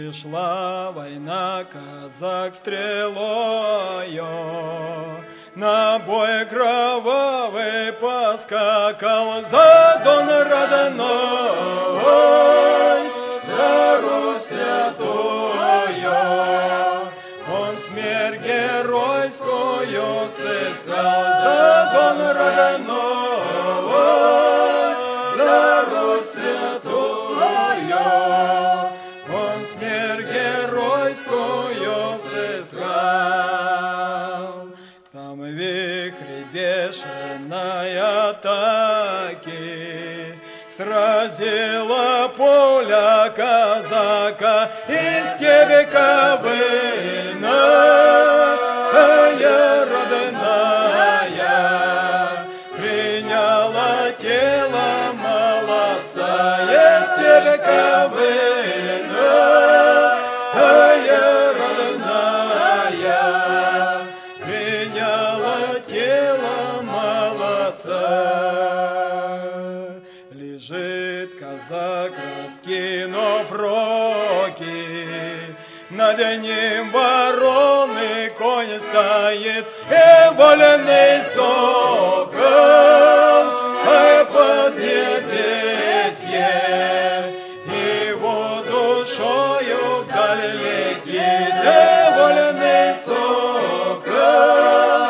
Пришла война, казак стрелою, на бой кровавый поскакал за Дон родной, за Русь святую. Он смерть геройскую сыскал за Дон родной, за Русь святую. Он смерть геройскую сыскал. Там вихри бешеной атаки сразила пуля казака из тебе ковыльная родная, приняла тело молодца из тебе ковыльная родная, приняла тело молодца. Лежит казак, раскинув руки, над ним вороны конь стоит, и вольный сокол, поднебесье, его душою вдаль летит, и вольный сокол,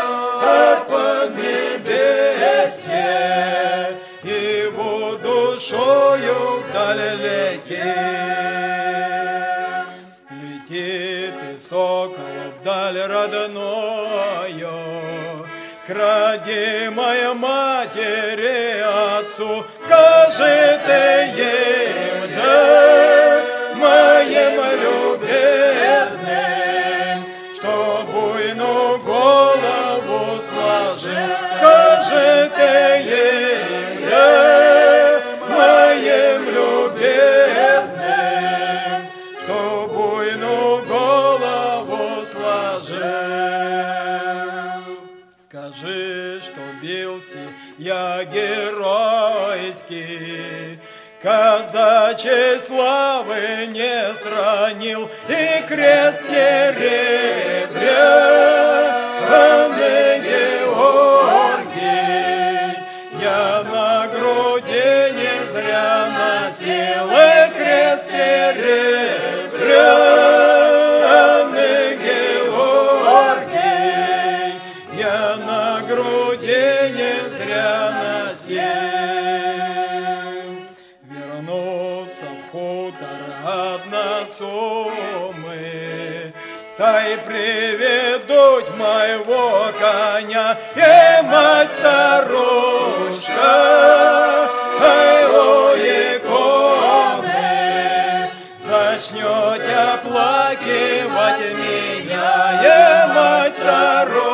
поднебесье, его душою вдаль летит. Летит и сокол вдаль родною, к родимой матери отцу, скажи ты им, да, моим любезным, что буйную голову сложил, скажи ты им, да, моим любезным, что буйную голову сложил. Скажи, что бился я геройский, казачьей славы не странил, и крест серебряный Георгий я на груди не зря носил, и крест серебряный Георгий я на груди не зря носил. Вернуться в хутор односумы, та и приведут моего коня, и мать старушка, у иконы зачнете оплакивать меня, и мать старушка.